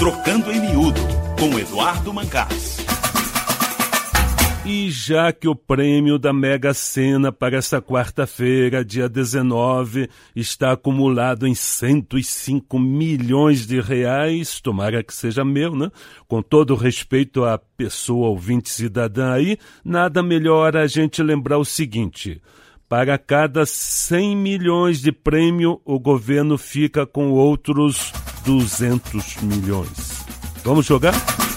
Trocando em Miúdo, com Eduardo Mancás. E já que o prêmio da Mega Sena para esta quarta-feira, dia 19, está acumulado em 105 milhões de reais, tomara que seja meu, né? Com todo respeito à pessoa ouvinte cidadã aí, nada melhor a gente lembrar o seguinte: para cada 100 milhões de prêmio, o governo fica com outros 200 milhões. Vamos jogar?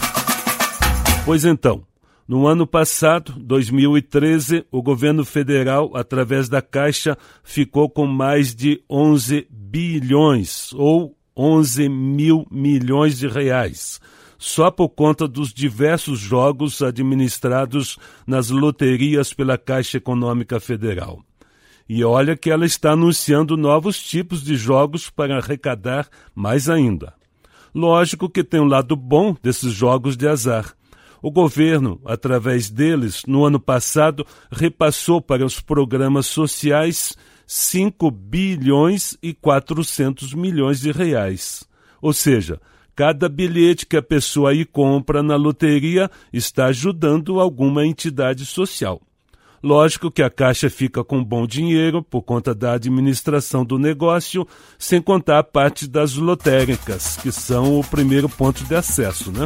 Pois então, no ano passado, 2013, o governo federal, através da Caixa, ficou com mais de 11 bilhões, ou 11 mil milhões de reais, só por conta dos diversos jogos administrados nas loterias pela Caixa Econômica Federal. E olha que ela está anunciando novos tipos de jogos para arrecadar mais ainda. Lógico que tem um lado bom desses jogos de azar. O governo, através deles, no ano passado, repassou para os programas sociais 5 bilhões e 400 milhões de reais. Ou seja, cada bilhete que a pessoa aí compra na loteria está ajudando alguma entidade social. Lógico que a Caixa fica com bom dinheiro por conta da administração do negócio, sem contar a parte das lotéricas, que são o primeiro ponto de acesso, né?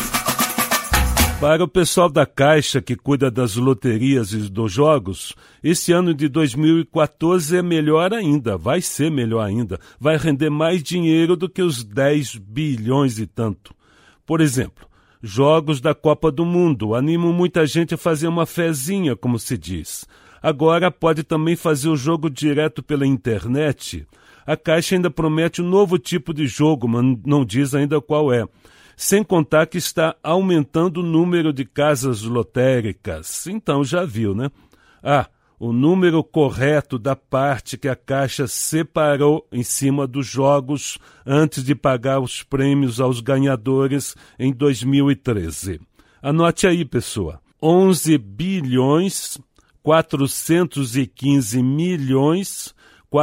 Para o pessoal da Caixa que cuida das loterias e dos jogos, esse ano de 2014 é melhor ainda, vai ser melhor ainda, vai render mais dinheiro do que os 10 bilhões e tanto. Por exemplo, jogos da Copa do Mundo animam muita gente a fazer uma fezinha, como se diz. Agora pode também fazer o jogo direto pela internet. A Caixa ainda promete um novo tipo de jogo, mas não diz ainda qual é. Sem contar que está aumentando o número de casas lotéricas. Então já viu, né? O número correto da parte que a Caixa separou em cima dos jogos antes de pagar os prêmios aos ganhadores em 2013. Anote aí, pessoa. 11 bilhões, 415 milhões,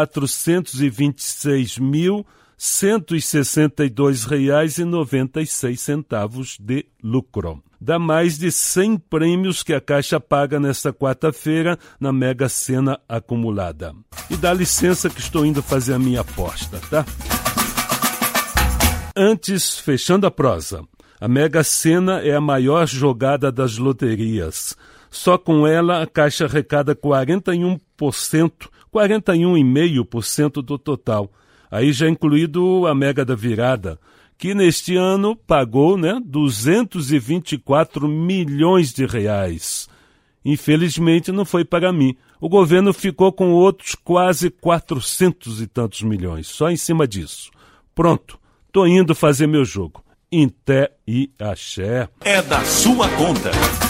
426 mil, R$162,96 de lucro. Dá mais de 100 prêmios que a Caixa paga nesta quarta-feira na Mega Sena acumulada. E dá licença que estou indo fazer a minha aposta, tá? Antes, fechando a prosa, a Mega Sena é a maior jogada das loterias. Só com ela a Caixa arrecada 41,5% do total. Aí já incluído a Mega da Virada, que neste ano pagou 224 milhões de reais. Infelizmente não foi para mim. O governo ficou com outros quase 400 e tantos milhões, só em cima disso. Pronto, tô indo fazer meu jogo. Em té e axé. É da sua conta.